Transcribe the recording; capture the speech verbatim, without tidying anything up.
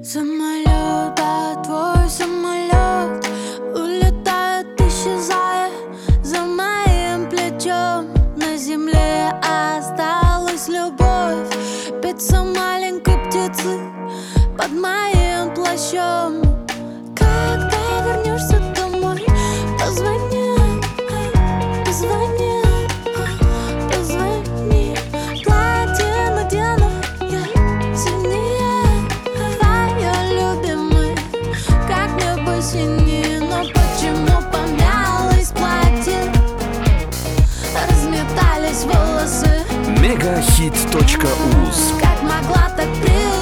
Самолет, да, твой самолет улетает, исчезая за моим плечом. На земле осталась любовь, пицца маленькой птицы под моим плащом. Когда вернешься домой, позвони, позвони, позвони. Платье надену я синее, твое любимое, как небо синее. Но почему помялось платье, разметались волосы? Мегахит точка уз. Как могла так прийти?